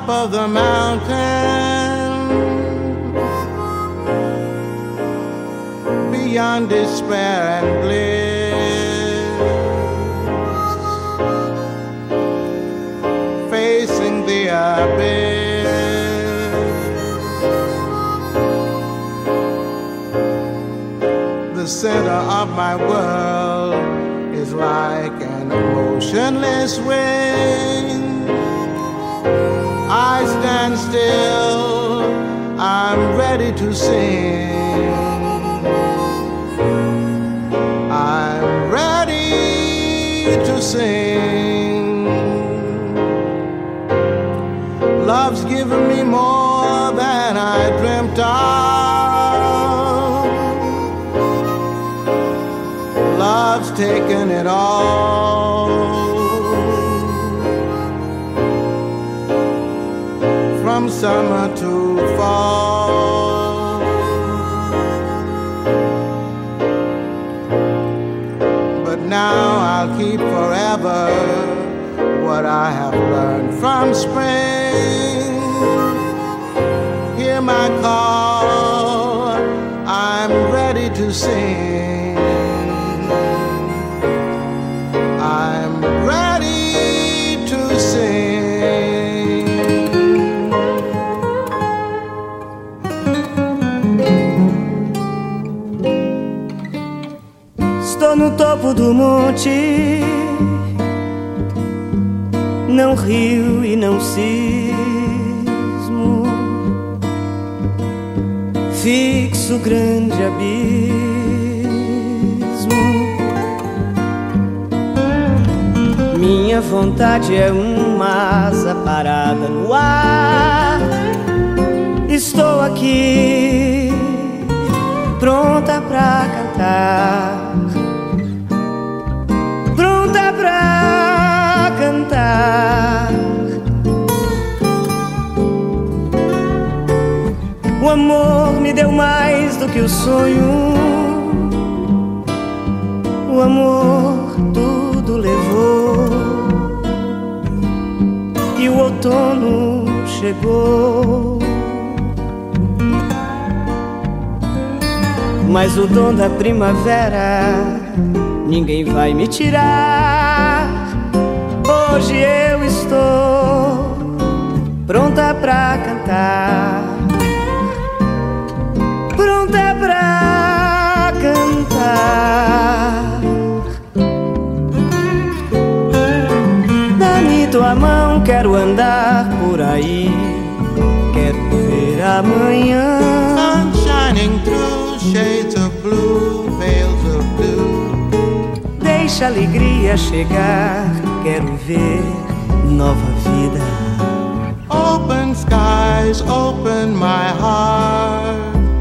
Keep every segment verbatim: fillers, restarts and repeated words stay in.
top of the mountain, beyond despair and bliss, facing the abyss. The center of my world is like an emotionless wing. I stand still, I'm ready to sing. I'm ready to sing. Love's given me more than I dreamt of. Love's taken it all. From summer to fall. But now I'll keep forever what I have learned from spring. Hear my call, I'm ready to sing. I'm ready to sing. Estou no topo do monte, não rio e não cismo, fixo grande abismo. Minha vontade é uma asa parada no ar. Estou aqui, pronta pra cantar, pronta pra cantar. O amor me deu mais do que o sonho. O amor tudo levou. E o outono chegou. Mas o dom da primavera ninguém vai me tirar. Hoje eu estou pronta pra cantar, pronta pra cantar. Dá-me tua mão, quero andar por aí, quero ver amanhã. Sun shining through shades of blue, veils of blue. Deixa a alegria chegar, quero ver nova vida. Open skies, open my heart.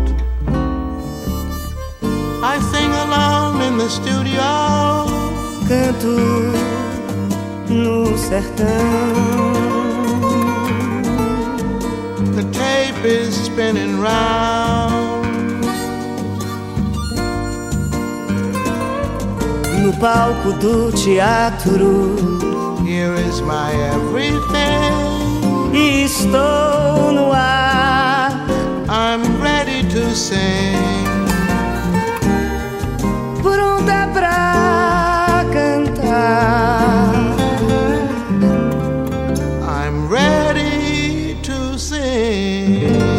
I sing alone in the studio. Canto no sertão. The tape is spinning round. No palco do teatro, here is my everything. Estou no ar, I'm ready to sing. Pronta pra cantar. I'm ready to sing.